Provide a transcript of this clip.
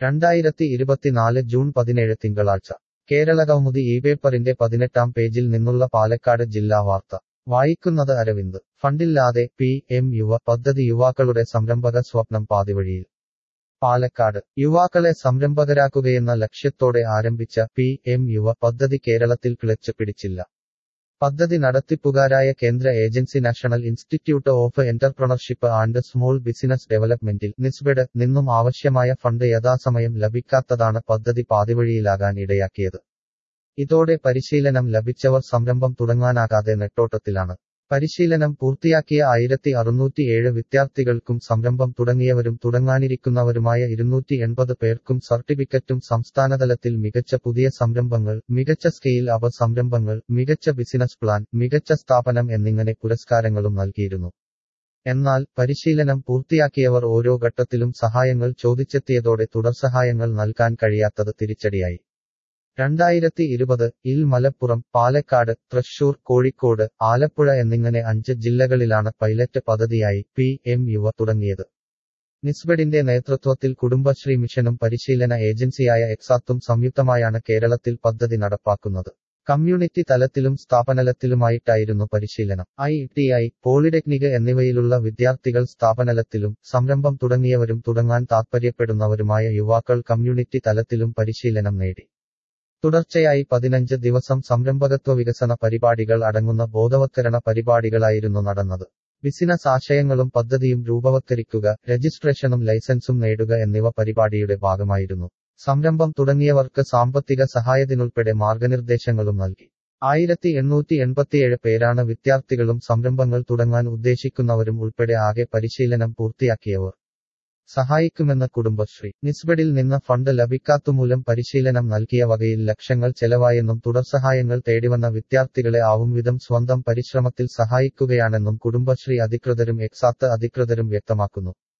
2024 June 17 തിങ്കളാഴ്ച കേരളകൗമുദി പേപ്പറിന്റെ 18-ാം പേജിൽ നിന്നുള്ള പാലക്കാട് ജില്ലാ വാർത്ത വായിക്കുന്നത് അരവിന്ദ്. ഫണ്ടില്ലാതെ പി.എം. യുവ പദ്ധതി യുവാക്കളുടെ സംരംഭക സ്വപ്നം പാതിവഴിയിൽ. പാലക്കാട് യുവാക്കളെ സംരംഭകരാക്കുകയെന്ന ലക്ഷ്യത്തോടെ ആരംഭിച്ച പി.എം. യുവ പദ്ധതി കേരളത്തിൽ ക്ലച്ച് പിടിച്ചില്ല. പദ്ധതി നടത്തിപ്പുകാരായ കേന്ദ്ര agency National Institute of Entrepreneurship and Small Business ഡെവലപ്മെന്റിൽ നിസ്ബെഡ് നിന്നും ആവശ്യമായ ഫണ്ട് യഥാസമയം ലഭിക്കാത്തതാണ് പദ്ധതി പാതിവഴിയിലാകാൻ ഇടയാക്കിയത്. ഇതോടെ പരിശീലനം ലഭിച്ചവർ സംരംഭം തുടങ്ങാനാകാതെ നെട്ടോട്ടത്തിലാണ്. പരിശീലനം പൂർത്തിയാക്കിയ 1607 വിദ്യാർത്ഥികൾക്കും സംരംഭം തുടങ്ങിയവരും തുടങ്ങാനിരിക്കുന്നവരുമായ 280 പേർക്കും സർട്ടിഫിക്കറ്റും സംസ്ഥാനതലത്തിൽ മികച്ച പുതിയ സംരംഭങ്ങൾ, മികച്ച സ്കെയിൽ അപ്പ് സംരംഭങ്ങൾ, മികച്ച ബിസിനസ് പ്ലാൻ, മികച്ച സ്ഥാപനം എന്നിങ്ങനെ പുരസ്കാരങ്ങളും നൽകിയിരുന്നു. എന്നാൽ പരിശീലനം പൂർത്തിയാക്കിയവർ ഓരോ ഘട്ടത്തിലും സഹായങ്ങൾ ചോദിച്ചെത്തിയതോടെ തുടർസഹായങ്ങൾ നൽകാൻ കഴിയാത്തത് തിരിച്ചടിയായി. 2020-ൽ മലപ്പുറം, പാലക്കാട്, തൃശൂർ, കോഴിക്കോട്, ആലപ്പുഴ എന്നിങ്ങനെ 5 ജില്ലകളിലാണ് പൈലറ്റ് പദ്ധതിയായി പി.എം. യുവ തുടങ്ങിയത്. നിസ്ബെഡിന്റെ നേതൃത്വത്തിൽ കുടുംബശ്രീ മിഷനും പരിശീലന ഏജൻസിയായ എക്സാത്തും സംയുക്തമായാണ് കേരളത്തിൽ പദ്ധതി നടപ്പാക്കുന്നത്. കമ്മ്യൂണിറ്റി തലത്തിലും സ്ഥാപനതലത്തിലുമായിട്ടായിരുന്നു പരിശീലനം. ITI, പോളിടെക്നിക് എന്നിവയിലുള്ള വിദ്യാർത്ഥികൾ സ്ഥാപനതലത്തിലും, സംരംഭം തുടങ്ങിയവരും തുടങ്ങാൻ താൽപ്പര്യപ്പെടുന്നവരുമായ യുവാക്കൾ കമ്മ്യൂണിറ്റി തലത്തിലും പരിശീലനം നേടി. തുടർച്ചയായി 15 ദിവസം സംരംഭകത്വ വികസന പരിപാടികൾ അടങ്ങുന്ന ബോധവത്കരണ പരിപാടികളായിരുന്നു നടന്നത്. ബിസിനസ് ആശയങ്ങളും പദ്ധതിയും രൂപവത്കരിക്കുക, രജിസ്ട്രേഷനും ലൈസൻസും നേടുക എന്നിവ പരിപാടിയുടെ ഭാഗമായിരുന്നു. സംരംഭം തുടങ്ങിയവർക്ക് സാമ്പത്തിക സഹായത്തിനുൾപ്പെടെ മാർഗനിർദ്ദേശങ്ങളും നൽകി. 1887 പേരാണ് വിദ്യാർത്ഥികളും സംരംഭങ്ങൾ തുടങ്ങാൻ ഉദ്ദേശിക്കുന്നവരും ഉൾപ്പെടെ ആകെ പരിശീലനം പൂർത്തിയാക്കിയവർ. സഹായിക്കുമെന്ന് കുടുംബശ്രീ. നിസ്ബെഡിൽ നിന്ന് ഫണ്ട് ലഭിക്കാത്തമൂലം പരിശീലനം നൽകിയ വകയിൽ ലക്ഷങ്ങൾ ചെലവായെന്നും തുടർസഹായങ്ങൾ തേടിവന്ന വിദ്യാർത്ഥികളെ ആവുംവിധം സ്വന്തം പരിശ്രമത്തിൽ സഹായിക്കുകയാണെന്നും കുടുംബശ്രീ അധികൃതരും എക്സാത്ത് അധികൃതരും വ്യക്തമാക്കുന്നു.